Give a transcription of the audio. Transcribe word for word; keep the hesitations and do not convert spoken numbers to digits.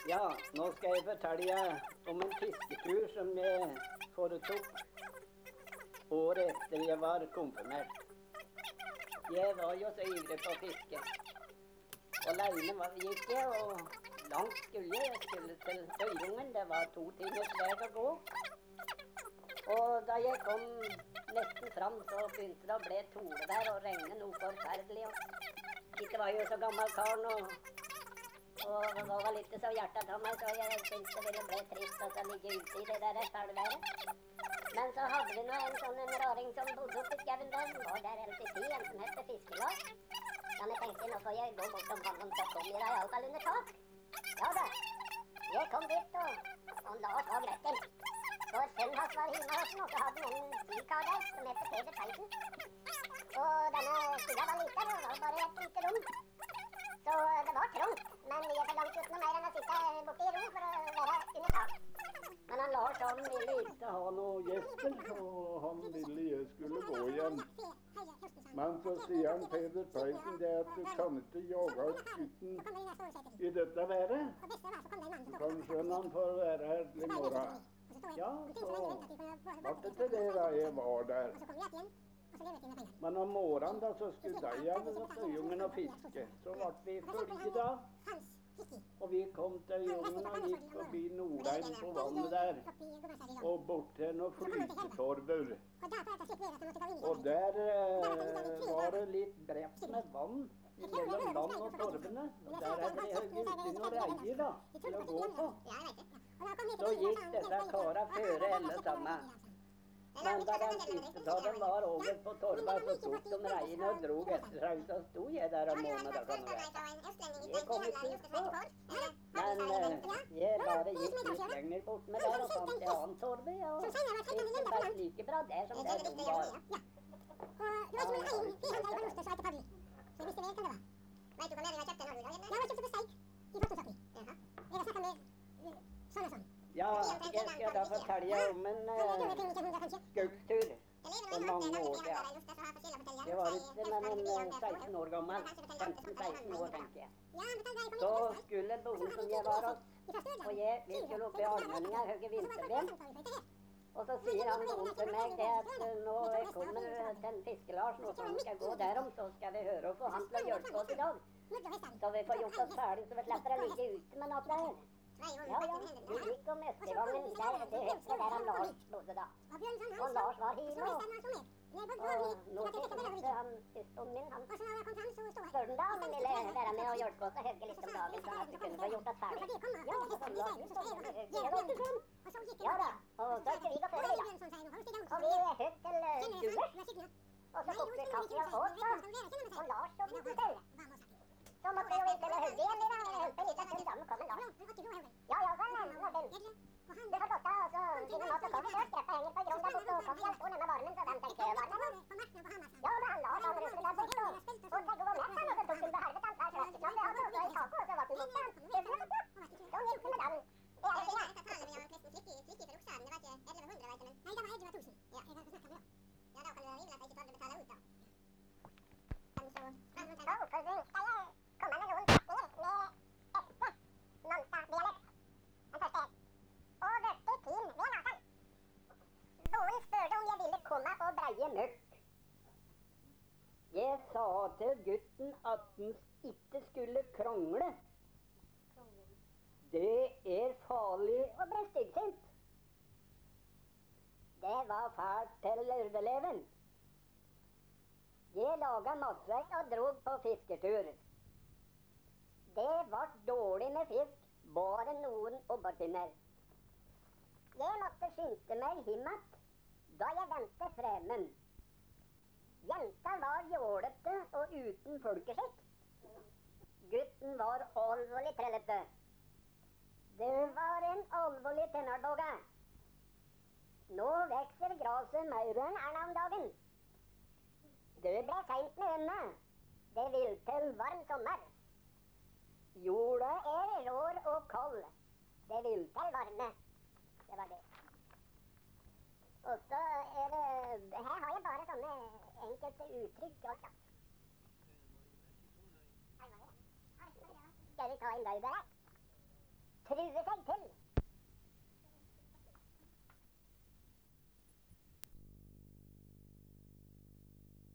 Ja, nå skal jeg fortelle om en fisketur som jeg foretok året etter jeg var konfirmert. Jeg var jo så ivrig på å fiske. Alene var, gikk jeg, og langt skulle jeg. Jeg skulle til Øyungen. Det var to timers vei å gå. Og da jeg kom nesten fram, så begynte det å bli torevær og regne noe forferdelig. Og ikke var jo så gammel kar nå. Og det var litt så hjertet av meg, så jeg syntes det ville bli trist å ligge ute i det der fælværet. Men så hadde vi nå en sånn en raring som bodde oppe i skauen der. Han var der helt i tid, en som hette Fiskelag. Ja, men tenkte nå får jeg gå bort om han, så kom jeg da i alle fall under tak. Ja da, jeg kom dit, og han Lars var gretten. For sønnen hans var hjemme hos den, og så hadde han en bykar der som hette Peder Theisen. Og denne stuga var liten, og var bare et lite rom. Så det var trångt, men vi er så langt uten noe mer enn å sitte borte i ro for å være under tak. Men han Lars, han ville ikke ha noe gjester, og han ville jeg skulle gå hjem. Men så sier han Peder Theisen det at du kan ikke jage ut gutten i dette været. Kanskje han får være her til i morgen. Ja, så ble det til det da jeg var der. Men om morgenen da, så skulle jeg til Øyungen og fiske. Så ble vi følge da. Og vi kom til Øyungen og gikk forbi Nordein på vannet der. Og bort til noen flytetorver. Og der eh, var det litt bredt med vann mellom land og torvene. Og der hadde jeg høyt ute noen reier da, til å gå på. Så gikk dette kara føre alle sammen. Men da den siste dagen var over på torva, så tok de reien og drog etter seg. Så sto jeg der om måneden, da kan du vite. Jeg kom ikke ut på. Men uh, jeg bare gikk litt lenger bort med der og fant en annen torve, og det var like bra der som der de var. Og det var ikke noen egen, vi hadde bare lyst til å svarte padel. Så jeg visste vel hvem det var. Vet du hva mer vi har kjøpt en halv dag? Ja, vi har kjøpt på steik i Fortosaki. Jeg har snakket med sånn og sånn. Ja, jeg skal da fortelle om en uh, skautur for mange år siden. Jeg var ikke men en seksten år gammel, femten seksten år tenker jeg. Så skulle bonden som jeg var hos, og jeg, vi skulle opp i Almenninga, høye vinterben. Og så sier han bonden til meg det at uh, nå kommer til en Fiske-Lars, nå så han skal gå derom, så skal vi høre på han til å hjelpe oss i dag. Så vi får gjort oss ferdig, så vi slipper å ligge ute med natta her. Ja, ja, vi gikk om Østevangen der, det høyeste der han Lars bodde da. Og Lars var hjemme, og nå fikk han søsken min, han spør den da om han ville være med og hjelpe oss å hugge litt om dagen, sånn at vi kunne få gjort oss ferdig. Ja, sånn var det, sånn. Det var ikke sånn. Ja da, og så skulle vi gå før vi da. Og vi hugg til Dulers, og så kokte vi kaffe og åt da, og Lars så begynte til. Så måtte vi jo ikke hugge igjen, da. Jeg hørte litt av den sammen kom en Lars. Ja, ja, sånn er den. Det får godt da, og så finner mat og kaffe. Greppa henger på grunn der borte, og kaffe står nemme varmen, så den tenker varmen. Ja, men han Lars, han rusler der borte, og så tenker hun med seg, og så tok hun på helvete, han tar sløsket fram det, og så i taket, og så ble den borte. Så gikk det med den. Det er ikke det. Taler vi om nesten flikki, flikki for oksaren, det var ikke elleve hundre, vet du, men... Nei, det var elleve tusen. Ja, jeg har snakket med det. Ja, da kan det være rimelig at jeg ikke tåler å betale ut, da. Men så... Men så oppfordring skal jeg komme med noen setninger med ekte Manta-dialekt. Den første er «Å vørte tin ved nasen». Bonden spurte om jeg ville komme og breie mørk. Jeg sa til gutten at den ikke skulle krongle. Det er farlig å bli styggsint. Det var fælt til lørveleven. Jeg laget matverk og drog på fisketur. Det var dårlig med fisk, bare noen oppårpinner. Jeg måtte skynde meg himmet da jeg ventet fremmen. Jenta var jålete og uten folkeskikk. Gutten var alvorlig trellete. Det var en alvorlig tennardåge. Nå vekser graset mer enn er om dagen. Det ble sent med øynene. Det vil til varm sommer. Jorda er rår og kald. Det vil til varme. Det var det. Og så er det... Her har jeg bare sånne enkelte uttrykk. Skal vi ta en løyde her?